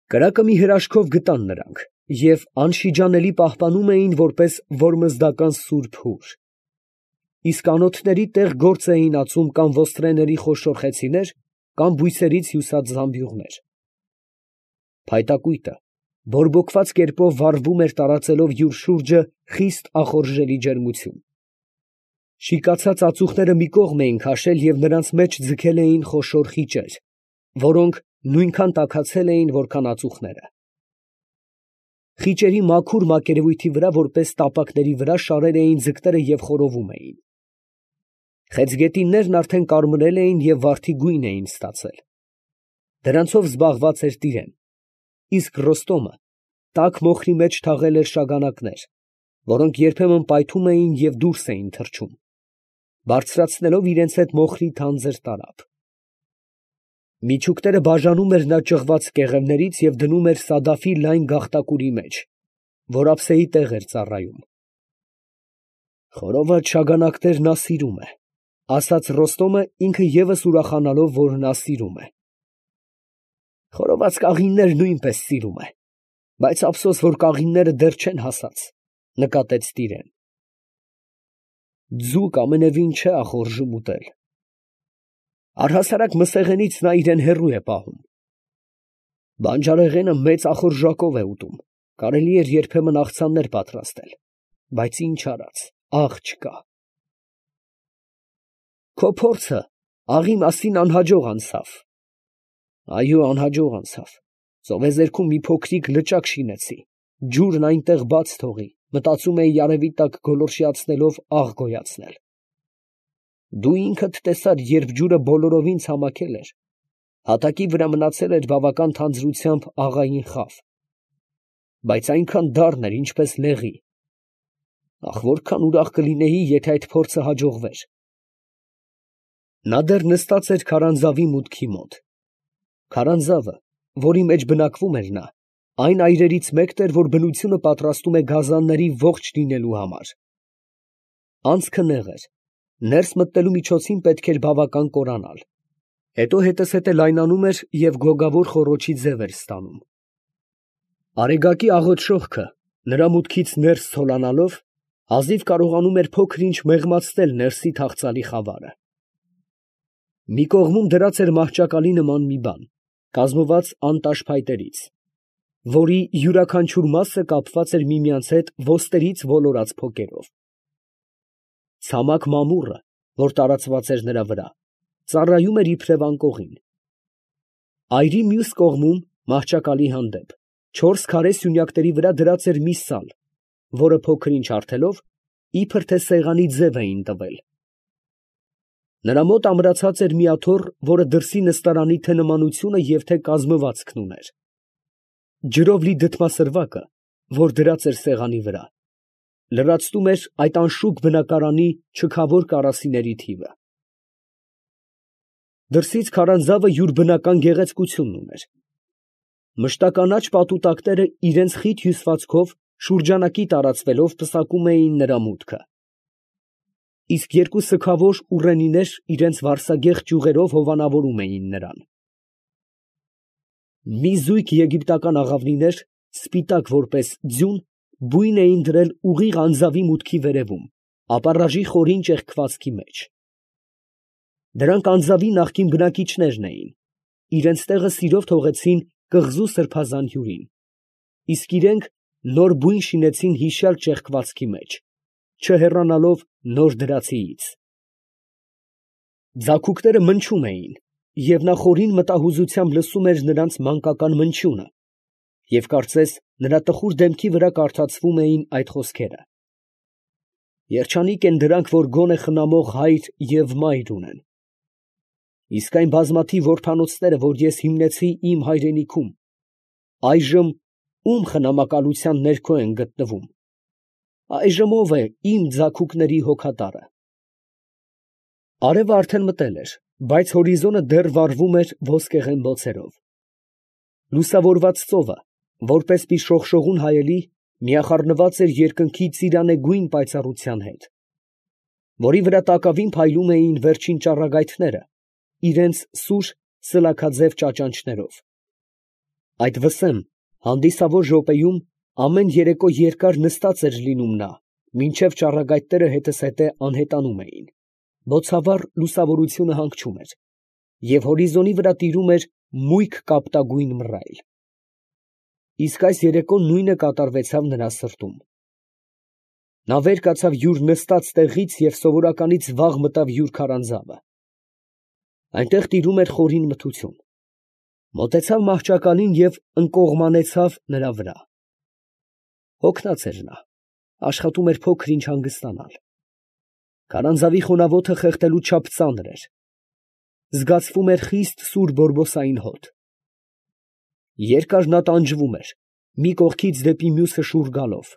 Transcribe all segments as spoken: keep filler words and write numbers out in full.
Կրակը մի հրաշքով գտան նրանք և անշիջանելի պահպանում էին որպես որմզդական սուրբ հուր. իսկ անոթների տեղ գործ էին ածում կամ ոստրեների խոշոր խեցիներ, կամ բույսերից հյուսած զամբյուղներ. փայտակույտը բորբոքված կերպով վառվում էր տարածելով յուր շուրջը խիստ ախորժելի ջերմություն. շիկացած ածուխները մի կողմ էին քաշել և նրանց մեջ ձգել էին խոշոր խիճեր, որոնք նույնքան տաքացել էին, որքան ածուխները. խիճերի մաքուր մակերևույթի վրա, որպես տապակների վրա, շարեր էին ձկները և խորովում էին. խեցգետիններն արդեն կարմրել էին և վարդի գույն էին ստացել. դրանցով զբաղված էր տիրեն, իսկ Ռոստոմը տաք մոխրի մեջ թաղել էր շագանակներ, որոնք երբեմն պայթում էին և դուրս էին թռչում, բարձրացնելով իրանց հետ մոխրի թանձր տարափ. միջուկները բաժանում էր նա ճղված կեղևներից և դնում էր Սադաֆի լայն գաղտակուրի մեջ, որ ափսեի տեղ էր ծառայում։ «Խորոված շագանակներ նա սիրում է», ֊ ասաց Ռոստոմը, ինքն ևս ուրախանալով, որ նա սիրում է։ «Խորոված կաղիններ նույնպես սիրում է, բայց ափսոս, որ կաղինները դեռ չեն հասած», ֊ նկատեց տիրեն։ «Ձուկ ամենևին չէ ախորժում ուտել. առհասարակ մսեղենից նա իրան հեռու է պահում. բանջարեղենը մեծ ախորժակով է ուտում, կարելի էր երբեմն աղցաններ պատրաստել, բայց ինչ արած, աղ չկա։ Քո փորձը աղի մասին անհաջող անցավ»։ «Այո, անհաջող անցավ. ծովեզերքում մի փոքրիկ լճակ շինեցի, ջուրն այնտեղ բաց թողի, մտածում էի արևի տակ գոլորշիացնելով աղ գոյացնել։ Դու ինքդ տեսար, երբ ջուրը բոլորովին ցամաքել էր, հատակի վրա մնացել էր բավական թանձրությամբ աղային խավ, բայց այնքան դառն էր, ինչպես լեղի։ Ախ, որքան ուրախ կլինեի, եթե այդ փորձը հաջողվեր»։ Նա դեռ նստած էր քարանձավի մուտքի մոտ. քարանձավը, որի մեջ բնակվում էր նա, այն այրերից մեկն էր, որ բնությունը պատրաստում է գազանների ողջ լինելու համար։ Անցքը նեղ էր, ներս մտնելու միջոցին պետք էր բավական կորանալ, հետո հետզհետե լայնանում էր և գոգավոր խոռոչի ձև էր ստանում։ Արեգակի աղոտ շողքը նրա մուտքից ներս ցոլանալով, հազիվ կարողանում էր փոքր ինչ մեղմացնել ներսի թախծալի խավարը։ Մի կողմում դրած էր մահճակալի նման մի բան, կազմված անտաշ փայտերից, որի յուրաքանչյուր մասը կապված էր միմյանց հետ ոստրից ոլորած փոկերով։ Ցամաք մամուռը, որ տարածված էր նրա վրա, ծառայում էր իբրև անկողին։ Այրի մյուս կողմում, մահճակալի հանդեպ, չորս քարե սյունյակների վրա դրած էր մի սալ, որը փոքր ինչ հարթելով, իբր թե սեղանի ձև էին տվել։ Նրա մոտ ամրացած էր մի աթոռ, որը դրսի նստարանի թե նմանությունը և թե կազմվածքն ուներ։ Ջրով լի դդմասրվակը, որ դրած էր սեղանի վրա, լրացնում էր այդ անշուք բնակարանի չքավոր կարասիների թիվը։ Դրսից քարանձավը յուր բնական գեղեցկությունն ուներ։ Մշտականաչ պատուտակները իրենց խիտ հյուսվածքով շուրջանակի տարածվելով պսակում էին նրա մուտքը, իսկ երկու սգավոր ուռենիներ իրենց վարսագեղ ճյուղերով հովանավորում էին նրան։ Մի զույգ եգիպտական աղավնիներ, սպիտակ որպես ձյուն, բույն էին դրել ուղիղ անձավի մուտքի վերևում, ապառաժի խորին ճեղքվածքի մեջ։ Դրանք անձավի նախկին բնակիչներն էին, իրենց տեղը սիրով թողեցին կղզու սրբազան հյուրին, իսկ իրենք նոր բույն շինեցին հիշյալ ճեղքվածքի մեջ, չհեռանալով նոր դրածիից։ Ձագուկները մնչում էին, և նա խորին մտահուզությամբ լսում էր նրանց մանկական մնչյունը, և կարծես նրա տխուր դեմքի վրա կարդացվում էին այդ խոսքերը. «Երջանիկ են դրանք, որ գոնե խնամող հայր և մայր ունեն։ Իսկ այն բազմաթիվ որբանոցները, որ ես հիմնեցի իմ հայրենիքում, այժմ ո՞ւմ խնամակալության ներքո են գտնվում, այժմ ո՞վ է իմ ձագուկների հոգատարը»։ Արևը արդեն մտել էր, բայց հորիզոնը դեռ վառվում էր ոսկեղեն բոցերով։ Լուսավորված ծովը, որպես մի շողշողուն հայելի, միախառնված էր երկնքի ծիրանեգույն պայծառության հետ, որի վրա տակավին փայլում էին վերջին ճառագայթները, իրենց սուր սլաքաձև ճաճանճներով։ Այդ վսեմ, հանդիսավոր րոպեում ամեն երեկո երկար նստած էր լինում նա, մինչև ճառագայթները հետզհետե անհետանում էին, բոցավառ լուսավորությունը հանգչում էր, և հորիզոնի վրա տիրում էր մույկ կապտագույն մռայլ։ Իսկ այս երեկո նույնը կատարվեցավ նրա սրտում։ Նա վեր կացավ յուր նստած տեղից և սովորականից վաղ մտավ յուր քարանձավը։ Այնտեղ տիրում էր խորին մթություն։ Մոտեցավ մահճակալին և ընկողմանեցավ նրա վրա։ Հոգնած էր նա, աշխատում էր փոքր ինչ հանգստանալ։ Քարանձավի խոնավոթը խեղդելու չափ ծանր էր։ Զգացվում էր խիստ սուր բորբոսային հոտ։ Երկար նա տանջվում էր, մի կողքից դեպի մյուսը շուռ գալով։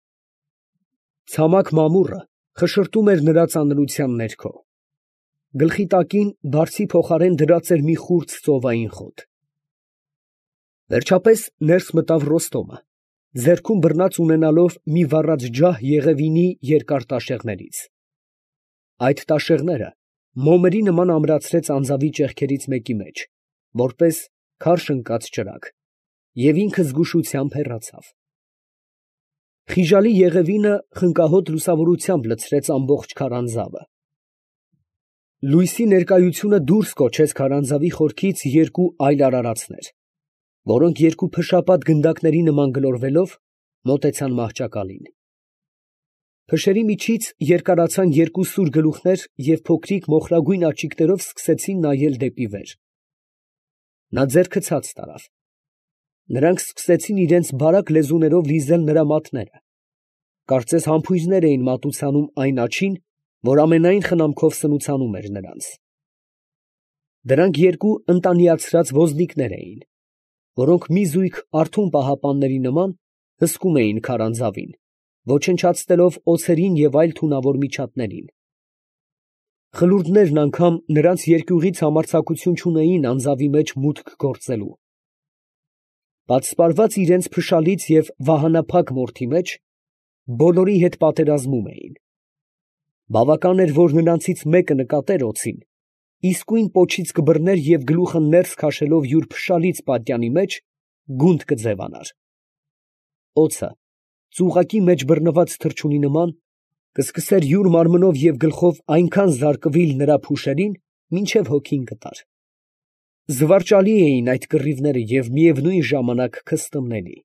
Ցամաք մամուռը խշշրտում էր նրա ծանրության ներքո։ Գլխի տակին բարձի փոխարեն դրած էր մի խուրձ ծովային խոտ։ Վերջապես ներս մտավ Ռոստոմը, ձեռքում բռնած ունենալով մի վառած ջահ եղևինի երկար տաշեղներից։ Այդ տաշեղները մոմերի նման ամրացրեց անձավի ճեղքերից մեկի մեջ, որպես քարշ ընկած ճրագ, և ինքը զգուշությամբ հեռացավ։ Խիժալի եղևինը խնկահոտ լուսավորությամբ լցրեց ամբողջ քարանձավը։ Լույսի ներկայությունը դուրս կոչեց քարանձավի խորքից երկու այլ արարածներ, որոնք երկու փշապատ գնդակների նման գլորվելով մոտեցան մահճակալին։ Փշերի միջից երկարացան երկու սուր գլուխներ և փոքրիկ մոխրագույն աչիկներով սկսեցին նայել դեպի վեր։ Նա ձեռքը ցած տարավ։ Նրանք սկսեցին իրանց բարակ լեզուներով լիզել նրա մատները, կարծես համբույրներ էին մատուցանում այն աջին, որ ամենայն խնամքով սնուցանում էր նրանց։ Դրանք երկու ընտանիացրած ոզնիկներ էին, որոնք մի զույգ արթուն պահապանների նման հսկում էին քարանձավին, ոչնչացնելով օձերին և այլ թունավոր միջատներին։ Խլուրդներն անգամ նրանց երկյուղից համարձակություն չունեին անձավի մեջ մուտք գործելու։ Պատսպարված իրանց փշալից և վահանափակ մորթի մեջ, բոլորի հետ պատերազմում էին։ Բավական էր, որ նրանցից մեկը նկատեր օձին, իսկույն պոչից կբռներ և գլուխը ներս քաշելով յուր փշալից պատյանի մեջ, գունդ կձևանար։ Օձը, ծուղակի մեջ բռնված թռչունի նման, կսկսեր յուր մարմնով և գլխով այնքան զարկվել նրա փուշերին, մինչև հոգին կտար։ Զվարճալի էին այդ կռիվները և միևնույն ժամանակ քստմնելի։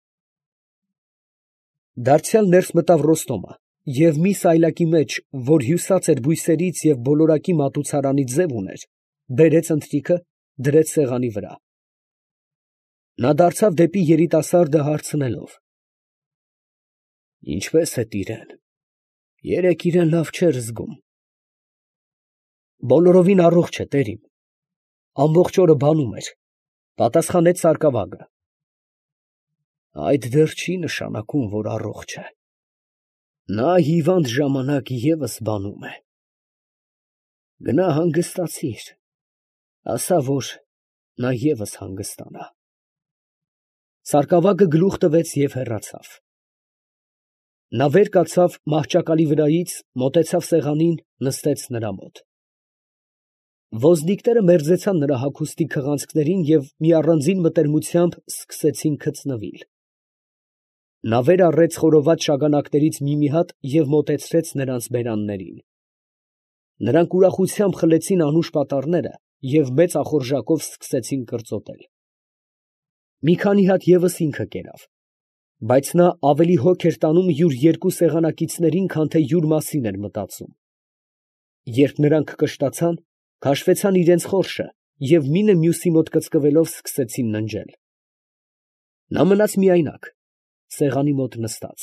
Դարձյալ ներս մտավ Ռոստոմը և մի սայլակի մեջ, որ հյուսած էր բույսերից և բոլորակի մատուցարանի ձև ուներ, բերեց ընթրիքը, դրեց սեղանի վրա։ Նա դարձավ դեպի երիտասարդը հարցնելով. «Ի՞նչպես է տիրեն. երեկ իրան լավ չէր զգում»։ «Բոլորովին առողջ է, տերիմ, ամբողջ օրը բանում էր», ֊ պատասխանեց սարկավագը։ «Այդ դեռ չի նշանակում, որ առողջ է. նա հիվանդ ժամանակ ևս բանում է։ Գնա հանգստացիր, ասա, որ նա ևս հանգստանա»։ Սարկավագը գլուխ տվեց և հեռացավ։ Նա վեր կացավ մահճակալի վրայից, մոտեցավ սեղանին, նստեց նրա մոտ։ Ոզնիկները մերձեցան նրա հագուստի քղանցքներին և մի առանձին մտերմությամբ սկսեցին քծնվել։ Նա վեր առեց խորոված շագանակներից մի֊մի հատ և մոտեցրեց նրանց բերաններին։ Նրանք ուրախությամբ խլեցին անուշ պատառները և մեծ ախորժակով սկսեցին կրծոտել։ Մի քանի հատ ևս ինքը կերավ, բայց նա ավելի հոգ էր տանում յուր երկու սեղանակիցներին, քան թե յուր մասին էր մտածում։ Երբ նրանք կշտացան, քաշվեցան իրանց խորշը և մինը մյուսի մոտ կծկվելով սկսեցին ննջել։ Նա մնաց միայնակ, սեղանի մոտ նստած։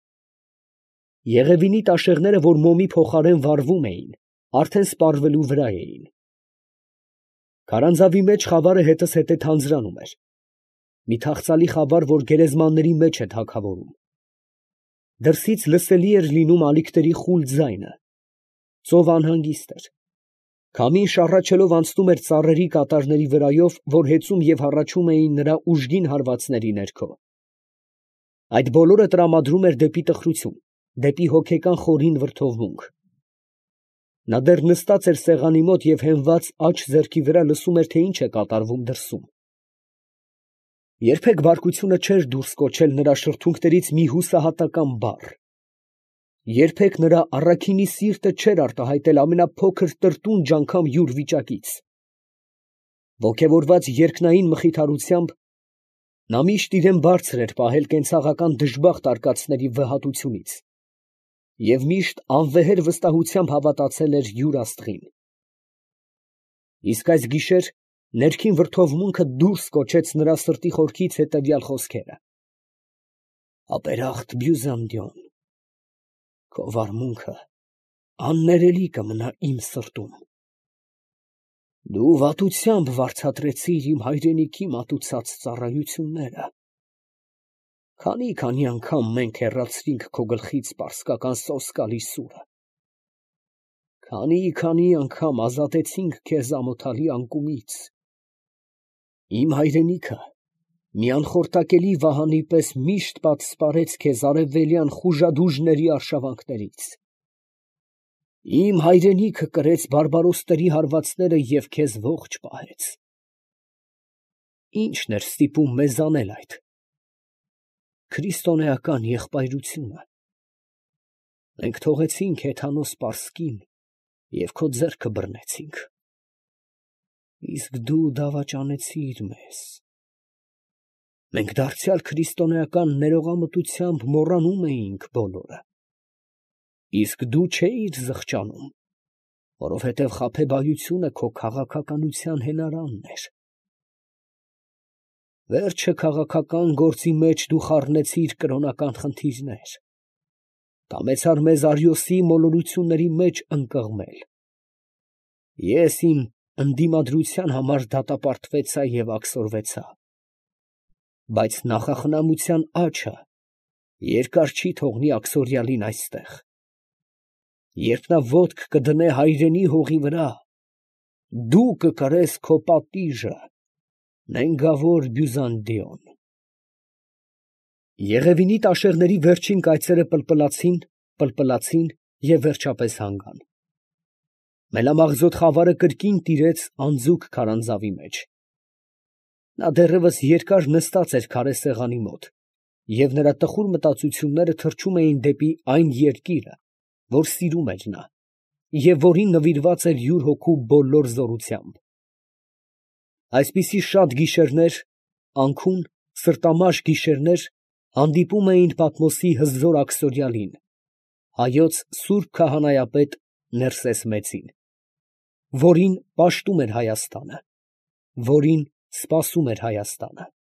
Եղևինի տաշեղները, որ մոմի փոխարեն վառվում էին, արդեն սպառվելու վրա էին։ Քարանձավի մեջ խավարը հետզհետե թանձրանում էր։ Մի թախծալի խավար, որ գերեզմանների մեջ է թագավորում։ Դրսից լսելի էր լինում ալիքների խուլ ձայնը։ Ծովը անհանգիստ էր։ Քամին շառաչելով անցնում էր ծառերի կատարների վրայով, որ հեծում և հառաչում էին նրա ուժգին հարվածների ներքո։ Այդ բոլորը տրամադրում էր դեպի տխրություն, դեպի հոգեկան խորին վրդովմունք։ Նա դեռ նստած էր սեղանի մոտ և հենված աջ ձեռքի վրա լսում էր, թե ինչ է կատարվում դրսում։ Երբեք բարկությունը չէր դուրս կոչել նրա շրթունքներից մի հուսահատական բառ. երբեք նրա առաքինի սիրտը չէր արտահայտել ամենափոքր տրտունջ անգամ յուր վիճակից։ Ոգևորված երկնային մխիթարությամբ նա միշտ իրեն բարձր էր պահել կենցաղական դժբախտ արկածների վհատությունից և միշտ անվեհեր վստահությամբ հավատացել էր յուր աստղին։ Իսկ այս գիշեր ներքին վրդովմունքը դուրս կոչեց նրա սրտի խորքից հետևյալ խոսքերը. «Ապերախտ Բյուզանդիոն, քո վարմունքը աններելի կմնա իմ սրտում։ Դու վատությամբ վարձատրեցիր իմ հայրենիքի մատուցած ծառայությունները։ Քանի՜֊քանի՜ անգամ մենք հեռացրինք քո գլխից պարսկական սոսկալի սուրը։ Քանի՜֊քանի՜ անգամ ազատեցինք քեզ ամոթալի անկումից։ Իմ հայրենիքը մի անխորտակելի վահանի պես միշտ պատսպարեց քեզ արևելյան խուժադուժների արշավանքներից։ Իմ հայրենիքը կրեց բարբարոսների հարվածները և քեզ ողջ պահեց։ Ի՞նչն էր ստիպում մեզ անել այդ։ Քրիստոնեական եղբայրությունը։ Մենք թողեցինք հեթանոս Պարսկին և քո ձեռքը բռնեցինք։ Իսկ դու դավաճանեցիր մեզ։ Մենք դարձյալ քրիստոնեական ներողամտությամբ մոռանում էինք բոլորը։ Իսկ դու չէիր զղջանում, որովհետև խաբեբայությունը քո քաղաքականության հենարանն էր։ Վերջը քաղաքական գործի մեջ դու խառնեցիր կրոնական խնդիրներ, կամեցար մեզ Արիոսի մոլորությունների մեջ ընկղմել։ Ես իմ ընդդիմադրության համար դատապարտվեցա և աքսորվեցա։ Բայց նախախնամության աջը երկար չի թողնի աքսորյալին այստեղ։ Երբ նա ոտք կդնե հայրենի հողի վրա, դու կկրես քո պատիժը, նենգավոր Բյուզանդիոն»։ Եղևինի տաշեղների վերջին կայծերը պլպլացին, պլպլացին և վերջապես հանգան։ Մելամաղձոտ խավարը կրկին տիրեց անձուկ քարանձավի մեջ։ Նա դեռևս երկար նստած էր քարե սեղանի մոտ, և նրա տխուր մտածությունները թռչում էին դեպի այն երկիրը, որ սիրում էր նա, և որին նվիրված էր յուր հոգու բոլոր զորությամբ։ Այսպիսի շատ գիշերներ, անքուն, սրտամաշ գիշերներ հանդիպում էին Պատմոսի հզոր աքսորյալին, հայոց սուրբ քահանայապետ Ներսես մեծին, որին պաշտում էր Հայաստանը, որին սպասում էր Հայաստանը։